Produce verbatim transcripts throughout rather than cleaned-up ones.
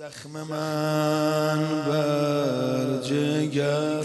زخم من بر جگر،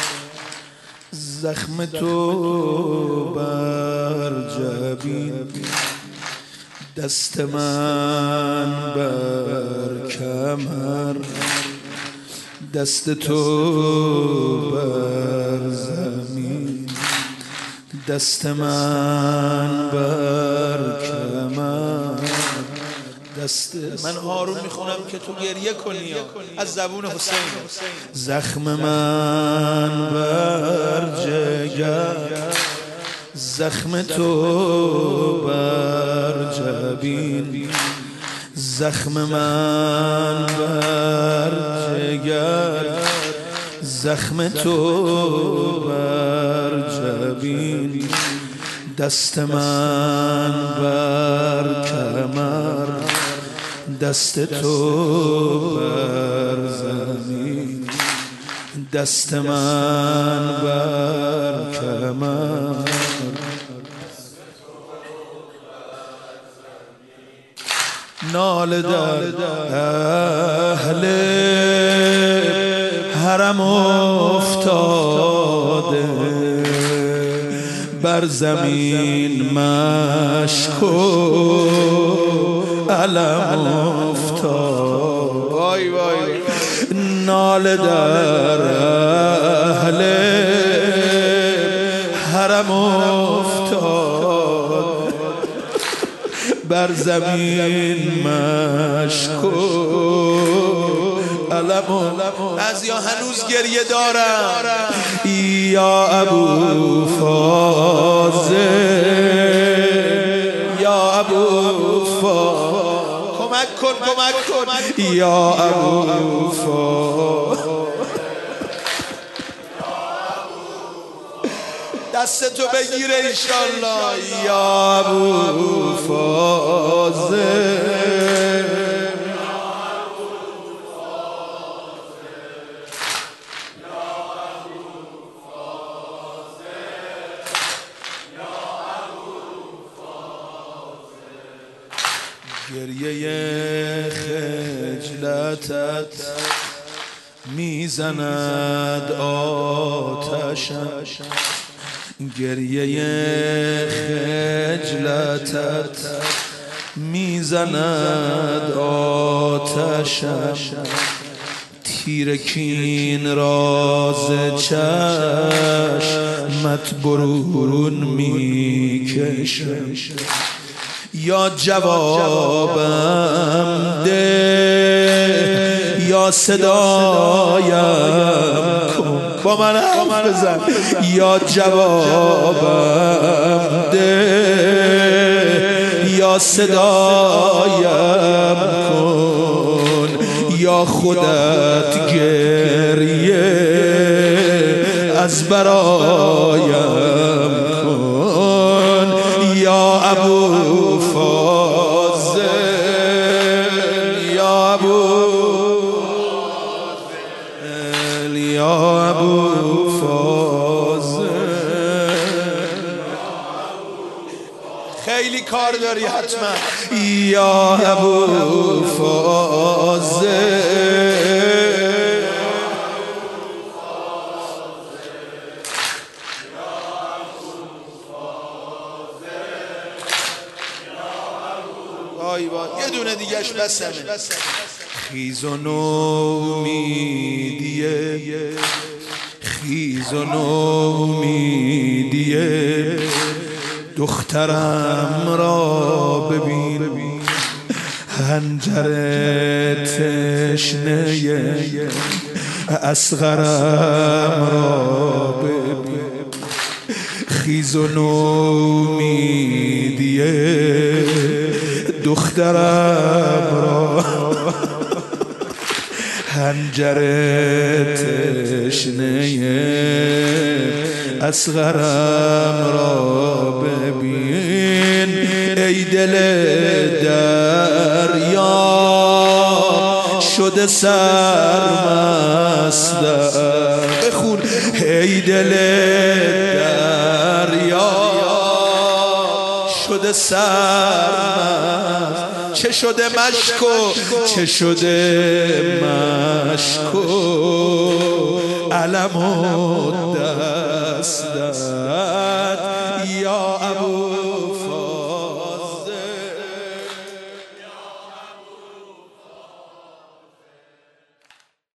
زخم تو بر جبین، دست من بر کمر، دست تو بر زمین، دست من بر کمر، دست من آروم میخونم که تو گریه کنی از زبون حسین. زخم من بر جگر، زخم تو بر جبین، زخم من بر جگر، زخم تو بر جبین، دست من بر کمر، دست تو بر زمین، دست من بر کمر. ناله در اهل حرم افتاده، بر زمین مشک و علم افتاد. وای وای ناله در اهل حرم افتاد، بر زمین مشک و علم. بعضیا هنوز گریه دارن. یا ابو فاضل، یا ابو فاضل، کمک کن کمک کن. یا ابو فاضل، دست تو بگیره انشالله. یا ابو فاضل، گریه خجلتت میزند آتشم، گریه خجلتت میزند آتشم، تیر کین راز چشمت برون میکشم. یا جوابم ده یا صدایم کن، با من حرف بزن. یا جوابم ده یا صدایم کن، یا خودت گریه از برایم کن. یا ابو فاضل، یا ابو فاضل، یا ابو فاضل. خیلی کار داری حتما. یا ابو فاضل، یه دونه دیگهش بسمه. خیز و نومیدیه، خیز و نومیدیه، دخترم را ببین، حنجر تشنه اصغرم را ببین. خیز و نومیدیه، دخترم را، حنجر تشنه اصغرم را ببین. ای دل دریا شده سرمستم، بخون. ای دل دریا شده سرمست، چه شده مشکو چه شده مشکو علم و دستت یا ابو